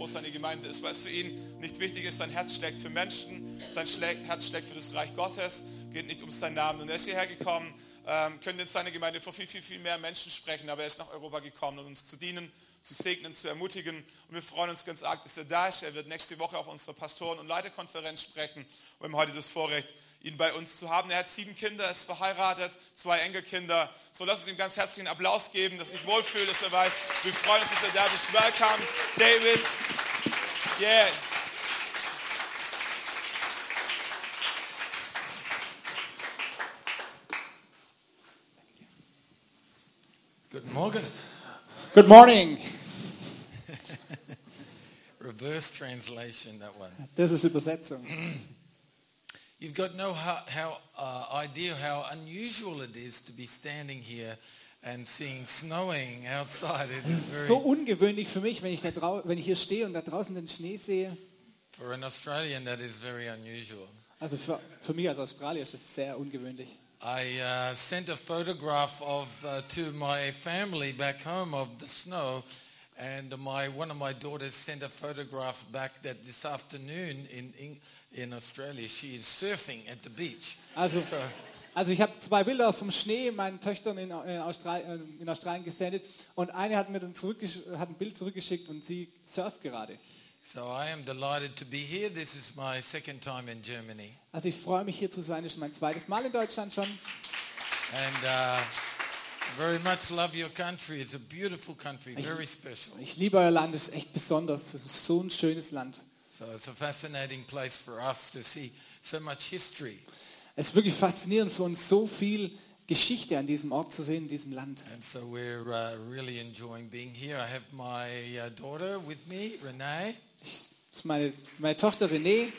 wo seine Gemeinde ist, weil es für ihn nicht wichtig ist, sein Herz schlägt für Menschen, sein Herz schlägt für das Reich Gottes, geht nicht um seinen Namen. Und er ist hierher gekommen, könnte in seiner Gemeinde vor viel, viel, viel mehr Menschen sprechen, aber er ist nach Europa gekommen, um uns zu dienen, zu segnen, zu ermutigen. Und wir freuen uns ganz arg, dass er da ist. Er wird nächste Woche auf unserer Pastoren- und Leiterkonferenz sprechen. Wir haben heute das Vorrecht, ihn bei uns zu haben. Er hat 7 Kinder, ist verheiratet, 2 Enkelkinder. So, lass uns ihm ganz herzlichen Applaus geben, dass er sich wohlfühlt, dass er weiß, wir freuen uns, dass er da ist. Welcome, David. Yeah. Guten Morgen. Good morning. Reverse translation, that one. Das ist Übersetzung. You've got no idea how unusual it is to be standing here and seeing snowing outside. It is very, So ungewöhnlich für mich, wenn ich hier stehe und da draußen den Schnee sehe. for an Australian, that is very unusual. Also für mich als Australier ist das sehr ungewöhnlich. I sent a photograph to my family back home of the snow, and one of my daughters sent a photograph back that this afternoon in Australia she is surfing at the beach. Also ich habe 2 Bilder vom Schnee meinen Töchtern in Australien gesendet und eine hat mir dann hat ein Bild zurückgeschickt und sie surft gerade. So I am delighted to be here. This is my second time in Germany. Also ich freue mich hier zu sein, das ist mein 2. Mal in Deutschland schon. And very much love your country. It's a beautiful country, very special. Ich liebe euer Land, es ist echt besonders. Es ist so ein schönes Land. So it's a fascinating place for us to see so much history. Es ist wirklich faszinierend für uns, so viel Geschichte an diesem Ort zu sehen, in diesem Land. And so we're really enjoying being here. I have my daughter with me, Renee. Das ist meine Tochter Renée.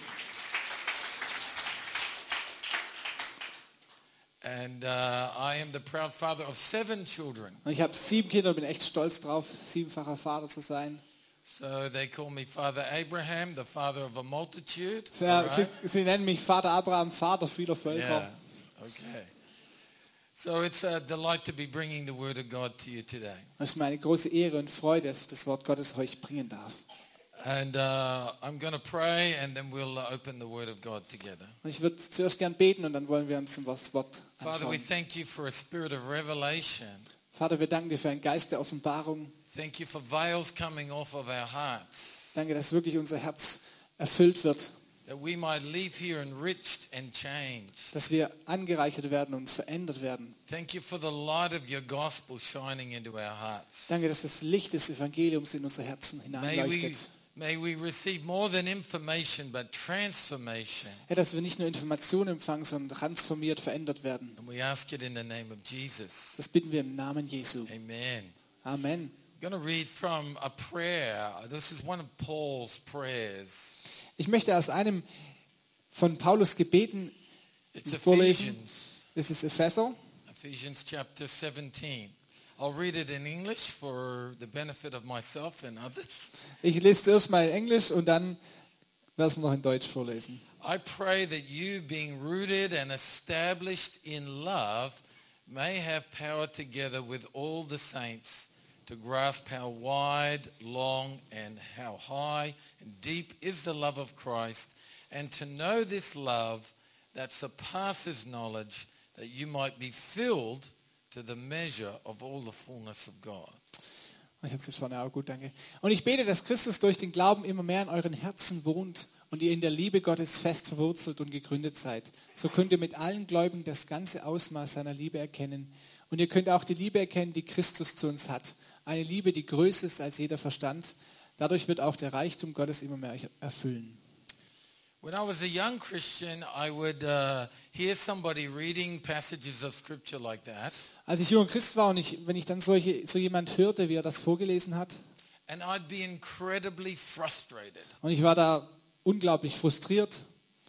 And I am the proud father of 7 children. Und ich habe 7 Kinder und bin echt stolz drauf, 7-facher Vater zu sein. So they call me Father Abraham, the father of a multitude. Ja, All right? sie nennen mich Vater Abraham, Vater vieler Völker. Yeah. Okay. So it's a delight to be bringing the word of God to you today. Es ist meine große Ehre und Freude, dass ich das Wort Gottes euch bringen darf. And I'm going to pray and then we'll open the word of God together. Und ich würde zuerst gern beten und dann wollen wir uns das Wort Father, we anschauen. thank you for a spirit of revelation. Vater, wir danken dir für einen Geist der Offenbarung. Thank you for veils coming off of our hearts. Danke, dass wirklich unser Herz erfüllt wird, That we might leave here enriched and changed. dass wir angereichert werden und verändert werden. Thank you for the light of your gospel shining into our hearts. Danke, dass das Licht des Evangeliums in unsere Herzen hineinleuchtet. May we receive more than information, but transformation. Ja, dass wir nicht nur Informationen empfangen, sondern transformiert, verändert werden. And we ask it in the name of Jesus. Das bitten wir im Namen Jesu. Amen. Amen. I'm going to read from a prayer. This is one of Paul's prayers. Ich möchte aus einem von Paulus Gebeten It's vorlesen. Ephesians. Das ist Epheser. Ephesians chapter 17. I'll read it in English for the benefit of myself and others. Ich lese zuerst mal in Englisch und dann werden wir noch in Deutsch vorlesen. I pray that you, being rooted and established in love, may have power together with all the saints to grasp how wide, long, and how high and deep is the love of Christ, and to know this love that surpasses knowledge, that you might be filled to the measure of all the fullness of God. Ich habe es vorne auch gut, danke. Und ich bete, dass Christus durch den Glauben immer mehr in euren Herzen wohnt und ihr in der Liebe Gottes fest verwurzelt und gegründet seid. So könnt ihr mit allen Gläubigen das ganze Ausmaß seiner Liebe erkennen. Und ihr könnt auch die Liebe erkennen, die Christus zu uns hat. Eine Liebe, die größer ist als jeder Verstand. Dadurch wird auch der Reichtum Gottes immer mehr erfüllen. When I was a young Christian, I would hear somebody reading passages of scripture like that. Als ich junger Christ war und wenn ich dann so jemand hörte, wie er das vorgelesen hat, And I'd be incredibly frustrated und ich war da unglaublich frustriert,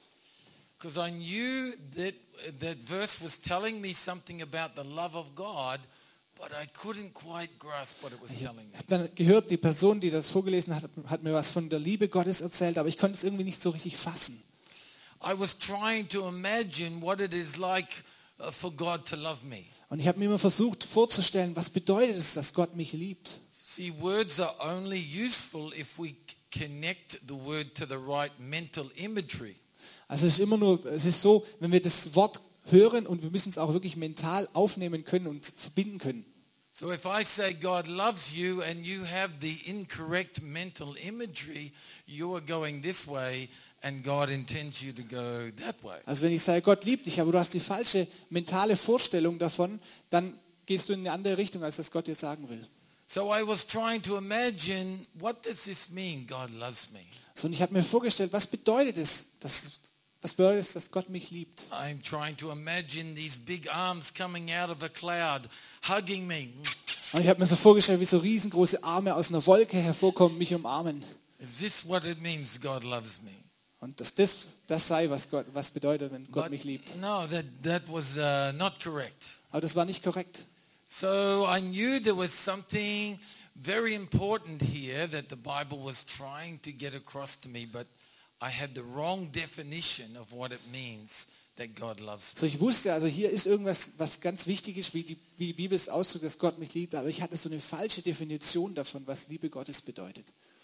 because I knew that verse was telling me something about the love of God, but I couldn't quite grasp what it was telling me. ich habe dann gehört, die Person, die das vorgelesen hat mir was von der Liebe Gottes erzählt, aber ich konnte es irgendwie nicht so richtig fassen. I was trying to imagine what it is like for God to love me. Und ich habe mir immer versucht vorzustellen, was bedeutet es, dass Gott mich liebt. See, words are only useful if we connect the word to the right mental imagery. Also es ist so, wenn wir das Wort hören und wir müssen es auch wirklich mental aufnehmen können und verbinden können. So if I say God loves you and you have the incorrect mental imagery, you are going this way and God intends you to go that way. Also wenn ich sage, Gott liebt dich, aber du hast die falsche mentale Vorstellung davon, dann gehst du in eine andere Richtung, als das Gott dir sagen will. So I was trying to imagine, what does this mean, God loves me? So, und ich habe mir vorgestellt, was bedeutet es, dass Gott mich liebt? I'm trying to imagine these big arms coming out of a cloud, hugging me. Und ich habe mir so vorgestellt, wie so riesengroße Arme aus einer Wolke hervorkommen, mich umarmen. Is this what it means, God loves me? Und dass das sei, was bedeutet, wenn Gott But mich liebt. no, that was not correct. Aber das war nicht korrekt. So I knew there was something very important here that the Bible was trying to get across to me, but I had the wrong definition of what it means that God loves me. So, ich wusste, also hier ist irgendwas, was ganz wichtig ist, wie die Bibel es ausdrückt, dass Gott mich liebt, aber ich hatte so eine falsche Definition davon, was Liebe Gottes bedeutet.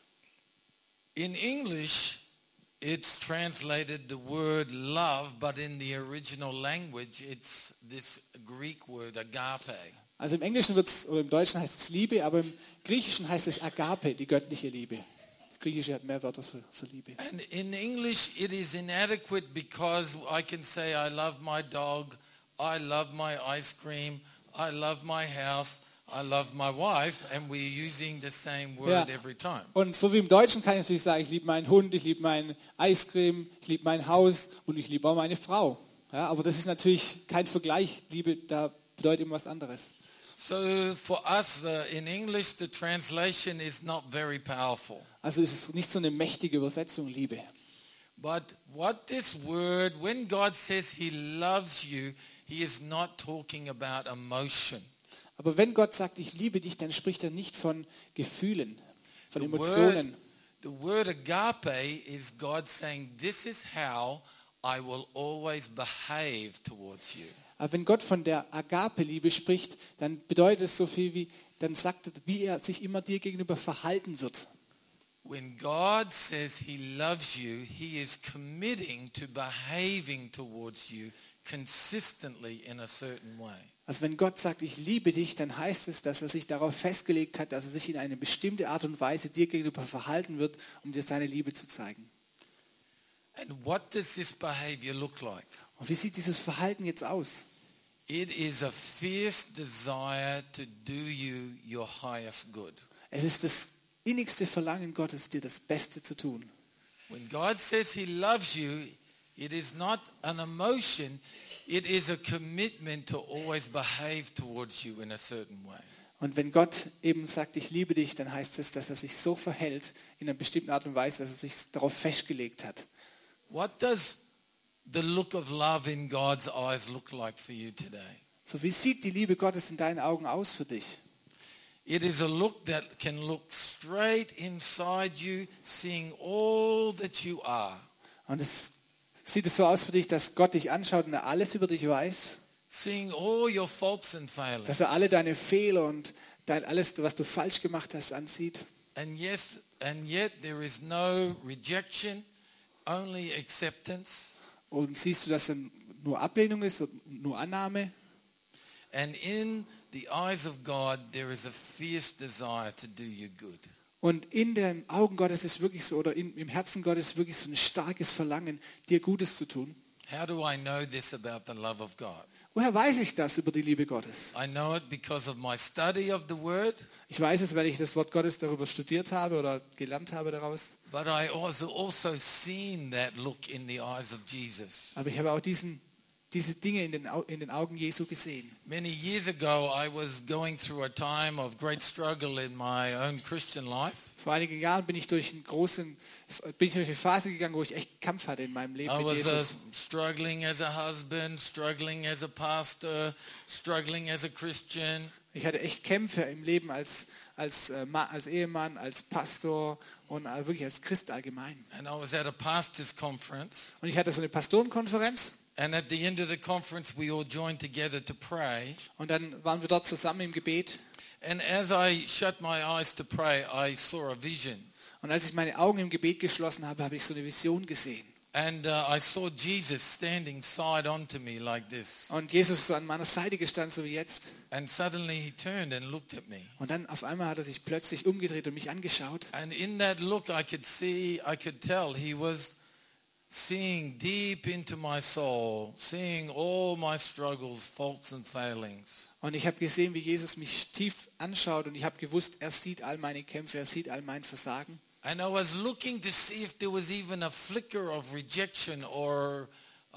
In English, it's translated the word love, but in the original language, it's this Greek word agape. Also im Englischen oder im Deutschen heißt es Liebe, aber im Griechischen heißt es Agape, die göttliche Liebe. Das Griechische hat mehr Wörter für Liebe. And in English, it is inadequate because I can say I love my dog, I love my ice cream, I love my house, I love my wife, and we're using the same word every time. Und so wie im Deutschen kann ich natürlich sagen, ich liebe meinen Hund, ich liebe mein Eiscreme, ich liebe mein Haus und ich liebe auch meine Frau. Ja, aber das ist natürlich kein Vergleich. Liebe, da bedeutet immer was anderes. So for us in English, the translation is not very powerful. Also es ist nicht so eine mächtige Übersetzung, Liebe. But what this word, when God says he loves you, he is not talking about emotion. Aber wenn Gott sagt, ich liebe dich, dann spricht er nicht von Gefühlen, von Emotionen. The word agape is God saying, this is how I will always behave towards you. Aber wenn Gott von der Agape-Liebe spricht, dann bedeutet es so viel wie, dann sagt er, wie er sich immer dir gegenüber verhalten wird. When God says he loves you, he is committing to behaving towards you consistently in a certain way. Also wenn Gott sagt, ich liebe dich, dann heißt es, dass er sich darauf festgelegt hat, dass er sich in eine bestimmte Art und Weise dir gegenüber verhalten wird, um dir seine Liebe zu zeigen. And what does this behavior look like? Und wie sieht dieses Verhalten jetzt aus? It is a fierce desire to do you your highest good. Es ist das innigste Verlangen Gottes, dir das Beste zu tun. When God says he loves you, it is not an emotion, it is a commitment to always behave towards you in a certain way. Und wenn Gott eben sagt, ich liebe dich, dann heißt es, dass er sich so verhält in einer bestimmten Art und Weise, dass er sich darauf festgelegt hat. What does the look of love in God's eyes look like for you today? So, wie sieht die Liebe Gottes in deinen Augen aus für dich? It is a look that can look straight inside you, seeing all that you are. Und sieht es so aus für dich, dass Gott dich anschaut und er alles über dich weiß? Seeing all your faults and failings. Dass er alle deine Fehler und alles, was du falsch gemacht hast, ansieht? And yet there is no rejection, only acceptance. Und siehst du, dass er nur Ablehnung ist und nur Annahme? And in the eyes of God, there is a fierce desire to do you good. Und in den Augen Gottes ist wirklich so, oder im Herzen Gottes ist wirklich so ein starkes Verlangen, dir Gutes zu tun. How do I know this about the love of God? Woher weiß ich das über die Liebe Gottes? I know it because of my study of the Word, Ich weiß es, weil ich das Wort Gottes darüber studiert habe oder gelernt habe daraus. but I also seen that look in the eyes of Jesus. Aber ich habe auch diese Dinge in den Augen Jesu gesehen. Many years ago, I was going through a time of great struggle in my own Christian life. Vor einigen Jahren bin ich durch eine Phase gegangen, wo ich echt Kampf hatte in meinem Leben I mit was Jesus. struggling as a husband, struggling as a pastor, struggling as a Christian. Ich hatte echt Kämpfe im Leben als Ehemann, als Pastor und wirklich als Christ allgemein. And I was at a pastor's conference. Und ich hatte so eine Pastorenkonferenz And at the end of the conference, we all joined together to pray. und dann waren wir dort zusammen im Gebet. And as I shut my eyes to pray, I saw a vision. Und als ich meine Augen im Gebet geschlossen habe, habe ich so eine Vision gesehen. And I saw Jesus standing side on to me like this. Und Jesus ist so an meiner Seite gestanden, so wie jetzt. And suddenly he turned and looked at me. Und dann auf einmal hat er sich plötzlich umgedreht und mich angeschaut. And in that look I could tell he was seeing deep into my soul, seeing all my struggles, faults and failings. Und ich habe gesehen, wie Jesus mich tief anschaut und ich habe gewusst, er sieht all meine Kämpfe, er sieht all mein Versagen. And I was looking to see if there was even a flicker of rejection or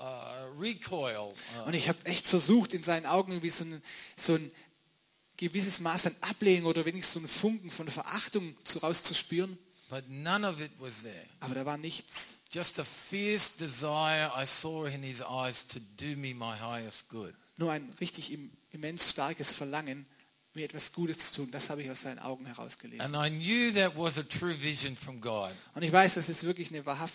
recoil. Und ich habe echt versucht, in seinen Augen irgendwie so ein gewisses Maß an Ablehnung oder wenigstens so einen Funken von Verachtung rauszuspüren. But none of it was there. Aber da war nichts. Just a fierce desire I saw in his eyes to do me my highest good. Nur ein richtig immens starkes Verlangen, mir etwas Gutes zu tun. Das habe ich aus seinen Augen herausgelesen. And I knew that was a true vision from God. Und ich weiß, das ist wirklich eine wahre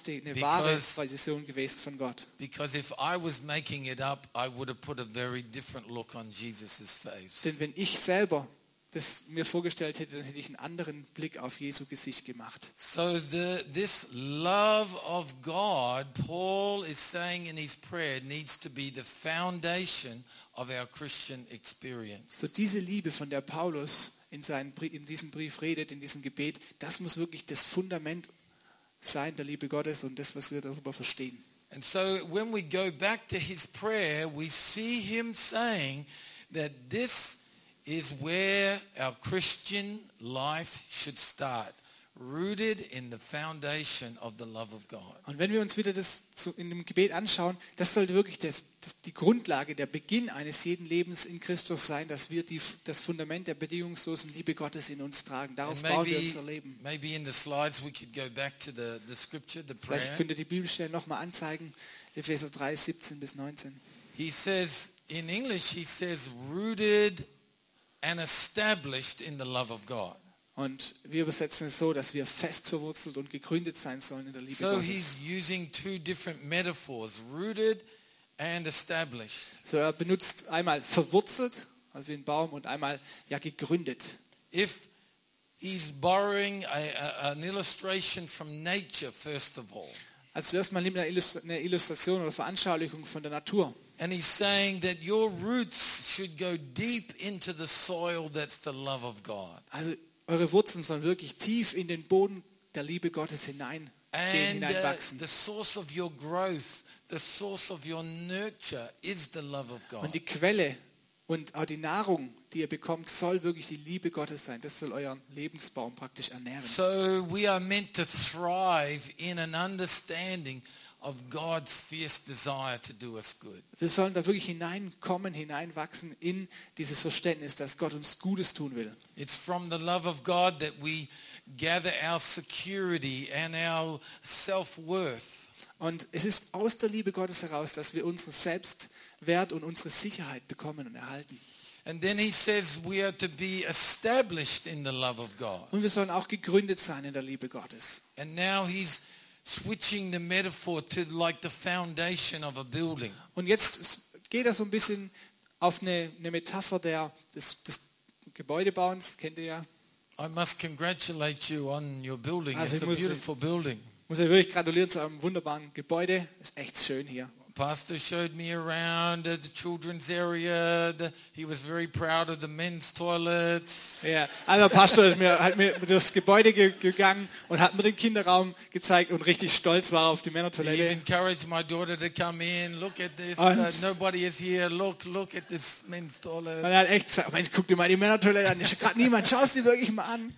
Vision gewesen von Gott. Because if I was making it up, I would have put a very different look on Jesus' face. Denn wenn ich selber das mir vorgestellt hätte, dann hätte ich einen anderen Blick auf Jesu Gesicht gemacht. So this love of God, Paul is saying in his prayer, needs to be the foundation of our Christian experience. So diese Liebe, von der Paulus in diesem Brief redet, in diesem Gebet, das muss wirklich das Fundament sein der Liebe Gottes und das, was wir darüber verstehen. And so when we go back to his prayer, we see him saying that this is where our Christian life should start, rooted in the foundation of the love of God. Und wenn wir uns wieder das in dem Gebet anschauen, das sollte wirklich die Grundlage, der Beginn eines jeden Lebens in Christus sein, dass wir das Fundament der bedingungslosen Liebe Gottes in uns tragen. Darauf bauen wir unser Leben. Maybe in the slides we could go back to the scripture, the prayer. Vielleicht könnt ihr die Bibelstellen nochmal anzeigen, Epheser 3, 17 bis 19. He says, in English, he says, rooted and established in the love of God. Und wir übersetzen es so, dass wir fest verwurzelt und gegründet sein sollen in der Liebe So Gottes. he's using two different metaphors, rooted and established. So er benutzt einmal verwurzelt, also wie ein Baum, und einmal gegründet. If he's borrowing an illustration from nature, first of all. Also zuerst mal nimmt er eine Illustration oder Veranschaulichung von der Natur. And he's saying that your roots should go deep into the soil that's the love of God. Also eure Wurzeln sollen wirklich tief in den Boden der Liebe Gottes hineinwachsen. The source of your growth, the source of your nurture is the love of God. Und die Quelle und auch die Nahrung, die ihr bekommt, soll wirklich die Liebe Gottes sein. Das soll euren Lebensbaum praktisch ernähren. So we are meant to thrive in an understanding of God's fierce desire to do us good. Wir sollen da wirklich hineinwachsen in dieses Verständnis, dass Gott uns Gutes tun will. It's from the love of God that we gather our security and our self-worth. Und es ist aus der Liebe Gottes heraus, dass wir unseren Selbstwert und unsere Sicherheit bekommen und erhalten. And then he says we are to be established in the love of God. Und wir sollen auch gegründet sein in der Liebe Gottes. And now he's switching the metaphor to like the foundation of a building. Und jetzt geht er so ein bisschen auf eine Metapher des Gebäudebauens, kennt ihr ja. I must congratulate you on your building. Also It's a beautiful building. Muss ich wirklich gratulieren zu einem wunderbaren Gebäude. Ist echt schön hier. Pastor showed me around the children's area. He was very proud of the men's toilets. Ja, also der Pastor hat mir durchs Gebäude gegangen und hat mir den Kinderraum gezeigt und richtig stolz war auf die He Männertoilette. encouraged my daughter to come in. Look at this. Nobody is here. Look at this men's toilet. Und er hat echt gesagt, Mensch, guck dir mal die Männertoilette an. Ist gerade niemand. Schau es dir wirklich mal an.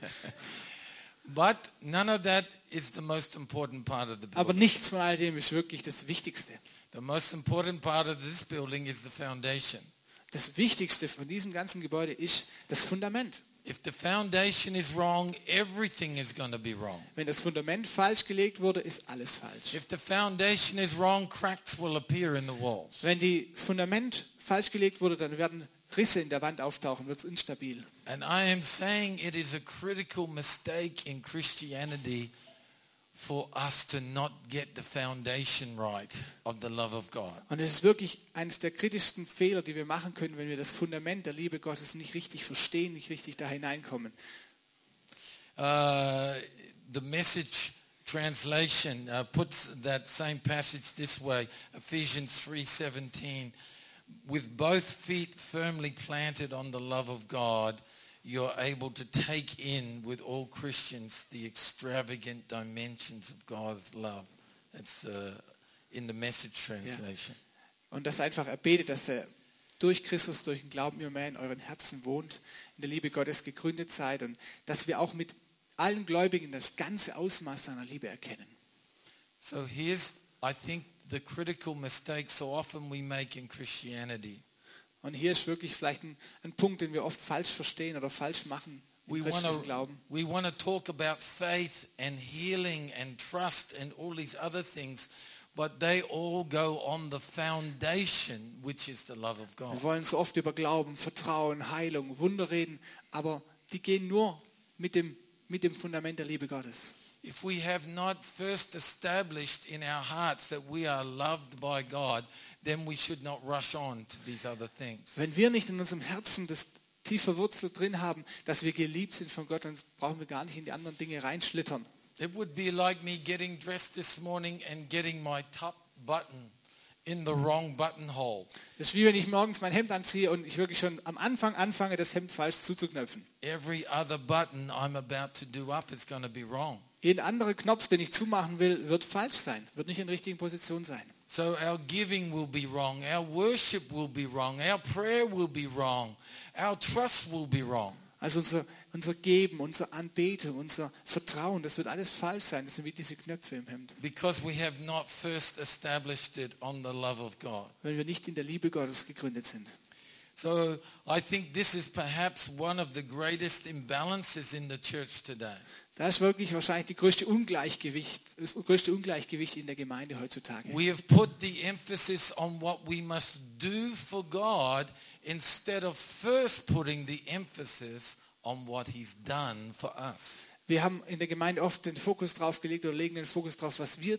But none of that is the most important part of the Aber building. nichts von all dem ist wirklich das Wichtigste. The most important part of this building is the foundation. Das Wichtigste von diesem ganzen Gebäude ist das Fundament. If the foundation is wrong, everything is going to be wrong. Wenn das Fundament falsch gelegt wurde, ist alles falsch. If the foundation is wrong, cracks will appear in the walls. Wenn das Fundament falsch gelegt wurde, dann werden Risse in der Wand auftauchen, wird es instabil. And I am saying it is a critical mistake in Christianity for us to not get the foundation right of the love of God. Und es ist wirklich eines der kritischsten Fehler, die wir machen können, wenn wir das Fundament der Liebe Gottes nicht richtig verstehen, nicht richtig da hineinkommen. the Message translation puts that same passage this way, Ephesians 3:17. With both feet firmly planted on the love of God, you're able to take in with all Christians the extravagant dimensions of God's love. That's in the Message translation. Und dass einfach er betet, dass er durch Christus, durch den Glauben immer mehr in euren Herzen wohnt, in der Liebe Gottes gegründet seid und dass wir auch mit allen Gläubigen das ganze Ausmaß seiner Liebe erkennen. So here's, I think, the critical mistake so often we make in Christianity. Und hier ist wirklich vielleicht ein Punkt, den wir oft falsch verstehen oder falsch machen im christlichen Glauben. We want to talk about faith and healing and trust and all these other things, but they all go on the foundation, which is the love of God. Wir wollen so oft über Glauben, Vertrauen, Heilung, Wunder reden, aber die gehen nur mit dem Fundament der Liebe Gottes. If we have not first established in our hearts that we are loved by God, then we should not rush on to these other things. Wenn wir nicht in unserem Herzen das tief verwurzelt drin haben, dass wir geliebt sind von Gott, dann brauchen wir gar nicht in die anderen Dinge reinschlittern. It would be like me getting dressed this morning and getting my top button in the wrong buttonhole. Das ist wie wenn ich morgens mein Hemd anziehe und ich wirklich schon am Anfang anfange, das Hemd falsch zuzuknöpfen. Every other button I'm about to do up is going to be wrong. Jeden anderen Knopf, den ich zumachen will, wird falsch sein, wird nicht in der richtigen Position sein. So our giving will be wrong, our worship will be wrong, our prayer will be wrong, our trust will be wrong. Also unser Geben, unsere Anbetung, unser Vertrauen, das wird alles falsch sein. Das sind wie diese Knöpfe im Hemd. Because we have not first established it on the love of God. Wenn wir nicht in der Liebe Gottes gegründet sind. So I think this is perhaps one of the greatest imbalances in the church today. Das ist wirklich wahrscheinlich das größte Ungleichgewicht in der Gemeinde heutzutage. We have put the emphasis on what we must do for God instead of first putting the emphasis on what He's done for us. Wir haben in der Gemeinde oft den Fokus drauf gelegt oder legen den Fokus drauf, was wir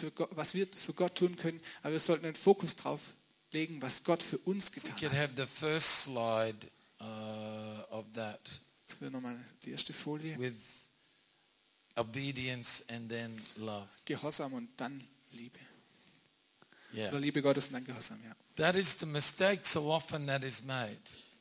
für Gott tun können, aber wir sollten den Fokus drauf legen, was Gott für uns getan We could hat. have the first slide of that Jetzt wäre nochmal die erste Folie. with obedience and then love. Gehorsam und dann Liebe. Yeah. Oder Liebe Gottes und dann Gehorsam, ja. That is the mistake so often that is made.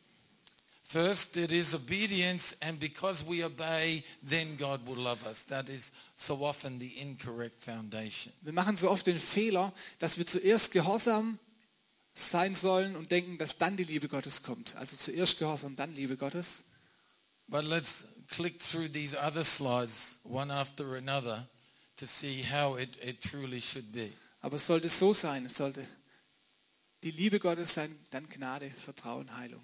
First it is obedience, and because we obey, then God will love us. That is so often the incorrect foundation. Wir machen so oft den Fehler, dass wir zuerst Gehorsam sein sollen und denken, dass dann die Liebe Gottes kommt. Also zuerst Gehorsam, dann Liebe Gottes. But let's click through these other slides one after another to see how it truly should be. Aber es sollte so sein, es sollte die Liebe Gottes sein, dann Gnade, Vertrauen, Heilung.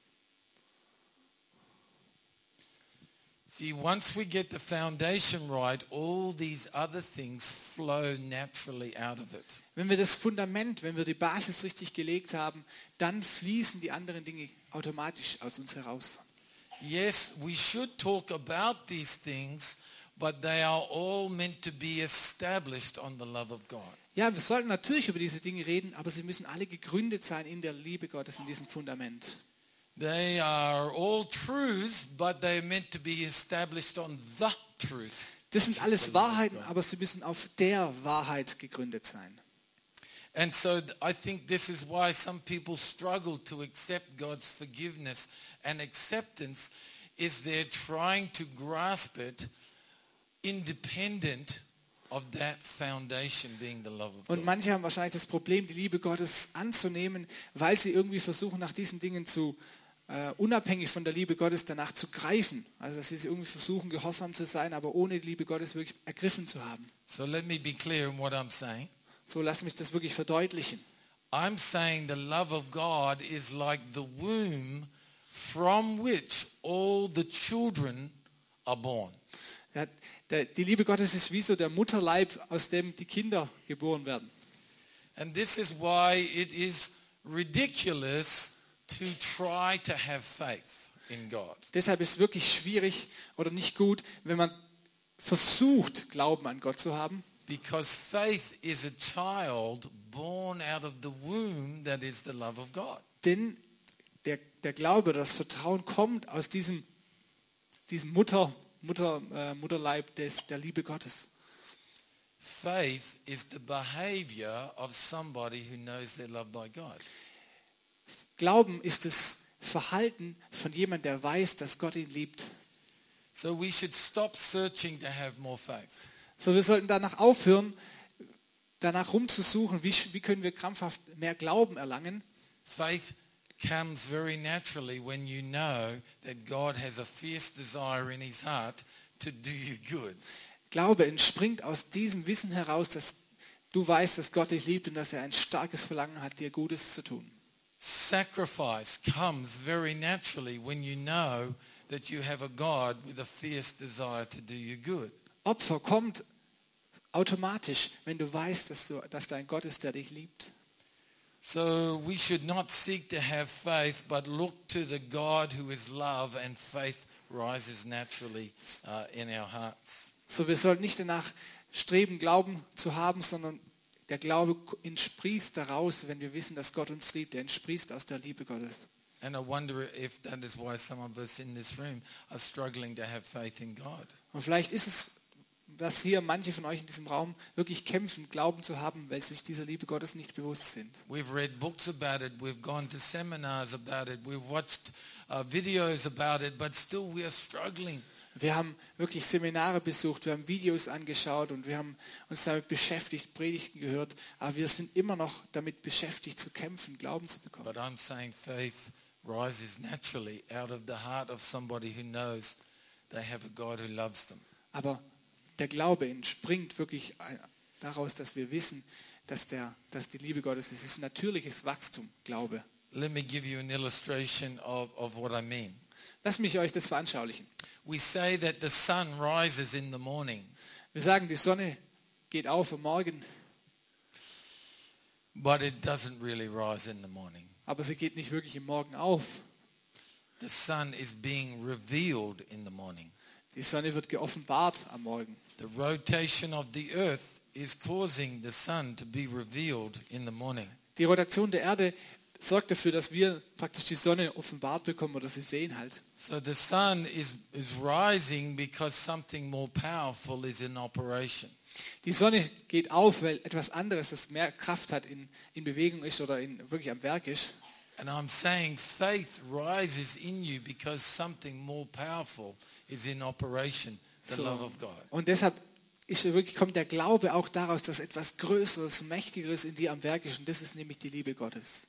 See, once we get the foundation right, all these other things flow naturally out of it. Wenn wir das Fundament, wenn wir die Basis richtig gelegt haben, dann fließen die anderen Dinge automatisch aus uns heraus. Yes, we should talk about these things, but they are all meant to be established on the love of God. Ja, wir sollten natürlich über diese Dinge reden, aber sie müssen alle gegründet sein in der Liebe Gottes, in diesem Fundament. They are all truths, but they are meant to be established on the truth. Das sind alles Wahrheiten, aber sie müssen auf der Wahrheit gegründet sein. And so I think this is why some people struggle to accept God's forgiveness and acceptance is they're trying to grasp it independent of that foundation being the love of Und God. manche haben wahrscheinlich das Problem, die Liebe Gottes anzunehmen, weil sie irgendwie versuchen, nach diesen Dingen unabhängig von der Liebe Gottes danach zu greifen. Also dass sie irgendwie versuchen, gehorsam zu sein, aber ohne die Liebe Gottes wirklich ergriffen zu haben. So let me be clear in what I'm saying. So lass mich das wirklich verdeutlichen. I'm saying the love of God is like the womb from which all the children are born. Ja, die Liebe Gottes ist wie so der Mutterleib, aus dem die Kinder geboren werden. And this is why it is ridiculous to try to have faith in God. Deshalb ist es wirklich schwierig oder nicht gut, wenn man versucht, Glauben an Gott zu haben. Because faith is a child born out of the womb that is the love of God. Denn der Glaube, das Vertrauen kommt aus diesem Mutterleib der Liebe Gottes. Faith is the behavior of somebody who knows they're loved by God. Glauben ist das Verhalten von jemandem, der weiß, dass Gott ihn liebt. So we should stop searching to have more faith. So, wir sollten danach aufhören, danach rumzusuchen, wie können wir krampfhaft mehr Glauben erlangen. Faith comes very naturally when you know that God has a fierce desire in his heart to do you good. Glaube entspringt aus diesem Wissen heraus, dass du weißt, dass Gott dich liebt und dass er ein starkes Verlangen hat, dir Gutes zu tun. Sacrifice comes very naturally when you know that you have a God with a fierce desire to do you good. Opfer kommt automatisch, wenn du weißt, dass da ein Gott ist, der dich liebt. So we should not seek to have faith, but look to the God who is love, and faith rises naturally in our hearts. So, wir sollten nicht danach streben, Glauben zu haben, sondern der Glaube entsprießt daraus, wenn wir wissen, dass Gott uns liebt. Der entsprießt aus der Liebe Gottes. And I wonder if that is why some of us in this room are struggling to have faith in God. Und vielleicht ist es, dass hier manche von euch in diesem Raum wirklich kämpfen, Glauben zu haben, weil sie sich dieser Liebe Gottes nicht bewusst sind. We've read books about it, we've gone to seminars about it, we've watched videos about it, but still we are struggling. Wir haben wirklich Seminare besucht, wir haben Videos angeschaut und wir haben uns damit beschäftigt, Predigten gehört, aber wir sind immer noch damit beschäftigt zu kämpfen, Glauben zu bekommen. But I'm saying faith rises naturally out of the heart of somebody who knows they have a God who loves them. Aber der Glaube entspringt wirklich daraus, dass wir wissen, dass die Liebe Gottes ist. Es ist natürliches Wachstum, Glaube. Let me give you an illustration of what I mean. Lass mich euch das veranschaulichen. We say that the sun rises in the morning, Wir sagen, die Sonne geht auf am Morgen, but it doesn't really rise in the morning. aber sie geht nicht wirklich im Morgen auf. The sun is being revealed in the morning. Die Sonne wird geoffenbart am Morgen. The rotation of the earth is causing the sun to be revealed in the morning. Die Rotation der Erde sorgt dafür, dass wir praktisch die Sonne offenbart bekommen oder sie sehen halt. So the sun is rising because something more powerful is in operation. Die Sonne geht auf, weil etwas anderes, das mehr Kraft hat, in Bewegung ist oder wirklich am Werk ist. And I'm saying faith rises in you because something more powerful is in operation, the love of God. Und deshalb kommt der Glaube auch daraus, dass etwas Größeres, Mächtigeres in dir am Werk ist. Und das ist nämlich die Liebe Gottes.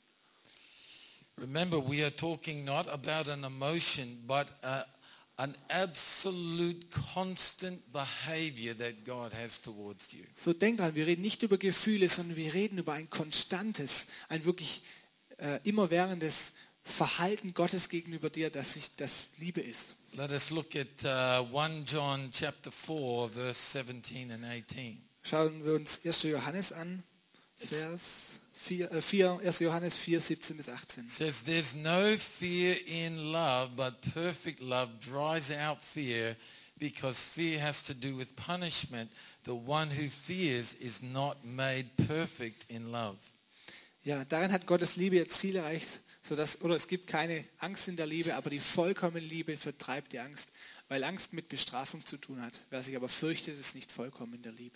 Remember, we are talking not about an emotion, but an absolute constant behavior that God has towards you. So denk dran, wir reden nicht über Gefühle, sondern wir reden über ein konstantes, ein wirklich immerwährendes Verhalten Gottes gegenüber dir, das Liebe ist. Let us look at 1 John chapter 4, verse 17 and 18. Schauen wir uns 1. Johannes an, Vers 1. Johannes 4, 17 bis 18. It says, there's no fear in love, but perfect love drives out fear, because fear has to do with punishment. The one who fears is not made perfect in love. Ja, darin hat Gottes Liebe ihr Ziel erreicht, es gibt keine Angst in der Liebe, aber die vollkommene Liebe vertreibt die Angst, weil Angst mit Bestrafung zu tun hat. Wer sich aber fürchtet, ist nicht vollkommen in der Liebe.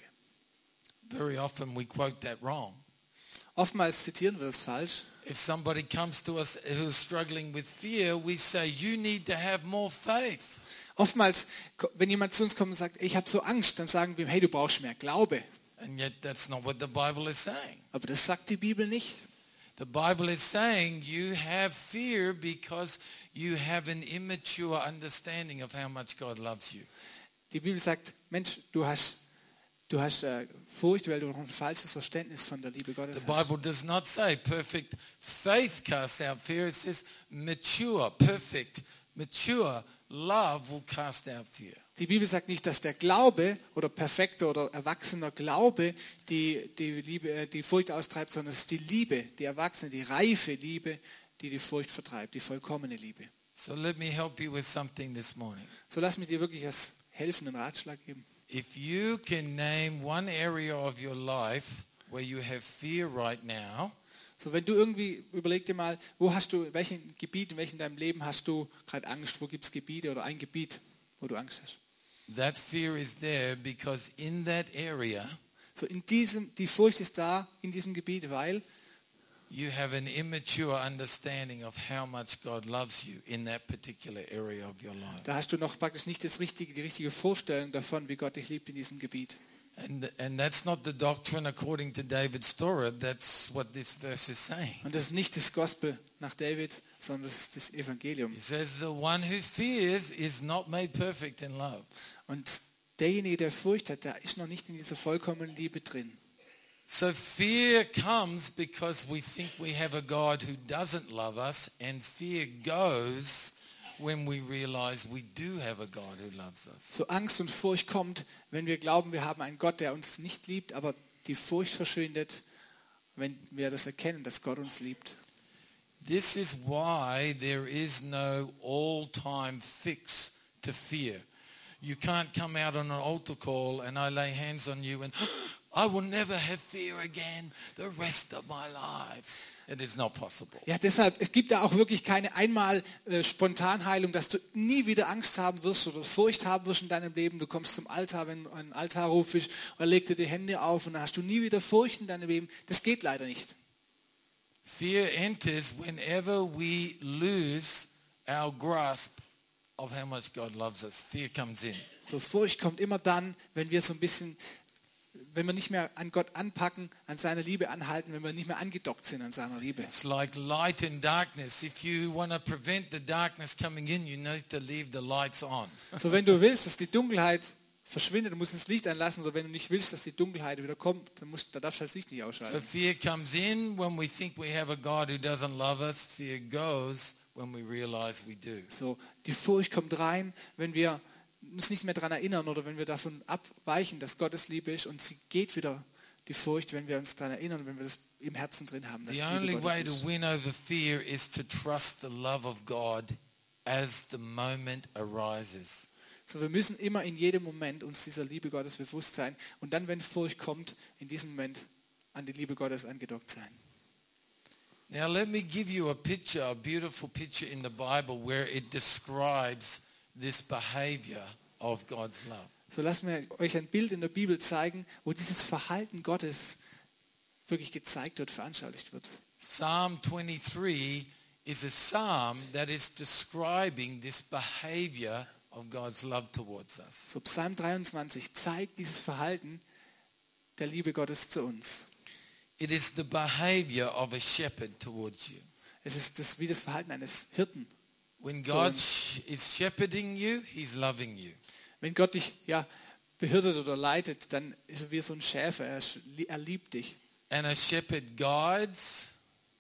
Very often we quote that wrong. Oftmals zitieren wir das falsch. If somebody comes to us who's struggling with fear, we say, you need to have more faith. Oftmals, wenn jemand zu uns kommt und sagt, ich habe so Angst, dann sagen wir, hey, du brauchst mehr Glaube. And yet that's not what the Bible is saying. Aber das sagt die Bibel nicht. The Bible is saying you have fear because you have an immature understanding of how much God loves you. Die Bibel sagt, Mensch, du hast Furcht, weil du noch ein falsches Verständnis von der Liebe Gottes The hast. Bible does not say perfect faith casts out fear. It says mature, perfect, mature love will cast out fear. Die Bibel sagt nicht, dass der Glaube oder perfekter oder erwachsener Glaube die Furcht austreibt, sondern es ist die Liebe, die erwachsene, die reife Liebe, die Furcht vertreibt, die vollkommene Liebe. So let me help you with something this morning. So lass mich dir wirklich als helfenden Ratschlag geben. If you can name one area of your life where you have fear right now, So, wenn du irgendwie, überleg dir mal, in welchem deinem Leben hast du gerade Angst? Wo gibt es Gebiete oder ein Gebiet, wo du Angst hast? that fear is there because in that area So die Furcht ist da in diesem Gebiet, weil you have an immature understanding of how much God loves you in that particular area of your life. da hast du noch praktisch nicht die richtige Vorstellung davon, wie Gott dich liebt in diesem Gebiet. And that's not the doctrine according to David's Torah. That's what this verse is saying. Und das ist nicht das Gospel nach David, sondern das ist das Evangelium. He says the one who fears is not made perfect in love. Und derjenige, der Furcht hat, der ist noch nicht in dieser vollkommenen Liebe drin. So fear comes because we think we have a God who doesn't love us, and fear goes when we realize we do have a God who loves us. So Angst und Furcht kommt, wenn wir glauben, wir haben einen Gott, der uns nicht liebt, aber die Furcht verschwindet, wenn wir das erkennen, dass Gott uns liebt. This is why there is no all-time fix to fear. You can't come out on an altar call and I lay hands on you and I will never have fear again the rest of my life. It is not possible. Ja, deshalb, es gibt da auch wirklich keine einmal Spontanheilung, dass du nie wieder Angst haben wirst oder Furcht haben wirst in deinem Leben. Du kommst zum Altar, wenn ein Altarruf ist, und er legt dir die Hände auf und dann hast du nie wieder Furcht in deinem Leben. Das geht leider nicht. Fear enters whenever we lose our grasp of how much God loves us. Fear comes in. So Furcht kommt immer dann, wenn wir so ein bisschen, wenn wir nicht mehr an Gott anpacken, an seiner Liebe anhalten, wenn wir nicht mehr angedockt sind an seiner Liebe. It's like light and darkness. If you want to prevent the darkness coming in, you need to leave the lights on. So wenn du willst, dass die Dunkelheit verschwindet, du musst das Licht anlassen, oder wenn du nicht willst, dass die Dunkelheit wieder kommt, dann darfst du das Licht nicht So ausschalten. fear comes in when we think we have a God who doesn't love us. Fear goes when we realize we do. So die Furcht kommt rein, wenn wir uns nicht mehr daran erinnern oder wenn wir davon abweichen, dass Gottes Liebe ist, und sie geht wieder, die Furcht, wenn wir uns daran erinnern, wenn wir das im Herzen drin haben. Dass The die Liebe only Gottes way ist. to win over fear is to trust the love of God as the moment arises. So, wir müssen immer in jedem Moment uns dieser Liebe Gottes bewusst sein und dann, wenn Furcht kommt, in diesem Moment an die Liebe Gottes angedockt sein. Now let me give you a picture, a beautiful picture in the Bible where it describes this behavior of God's love. So, lasst mir euch ein Bild in der Bibel zeigen, wo dieses Verhalten Gottes wirklich gezeigt wird, veranschaulicht wird. Psalm 23 is a psalm that is describing this behavior of God's love towards us. So, Psalm 23 zeigt dieses Verhalten der Liebe Gottes zu uns. It is the behavior of a shepherd towards you. Es ist wie das Verhalten eines Hirten. When So- God is shepherding you, he's loving you. Wenn Gott dich behirtet oder leitet, dann ist er wie so ein Schäfer, er liebt dich. And a shepherd guides.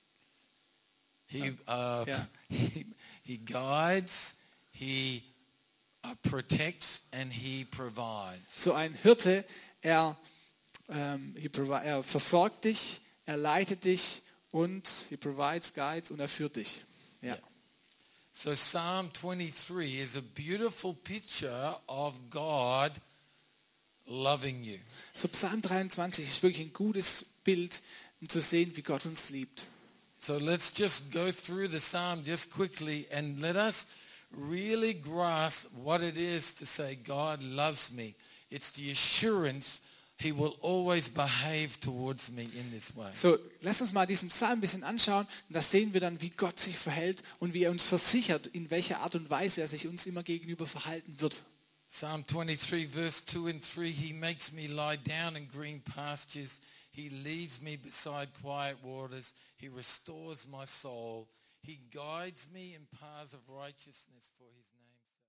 Yeah. He guides, he protects, and he provides. So ein Hirte, er versorgt dich, er leitet dich und he provides, guides, und er führt dich. Ja. Yeah. So Psalm 23 is a beautiful picture of God loving you. So Psalm 23 ist wirklich ein gutes Bild, um zu sehen, wie Gott uns liebt. So let's just go through the psalm just quickly and let us really grasp what it is to say God loves me. It's the assurance he will always behave towards me in this way. So, lass uns mal diesen Psalm ein bisschen anschauen, und da sehen wir dann, wie Gott sich verhält und wie er uns versichert, in welcher Art und Weise er sich uns immer gegenüber verhalten wird. Psalm 23 verse 2 and 3, he makes me lie down in green pastures. He leads me beside quiet waters. He restores my soul. He guides me in paths of righteousness for his name.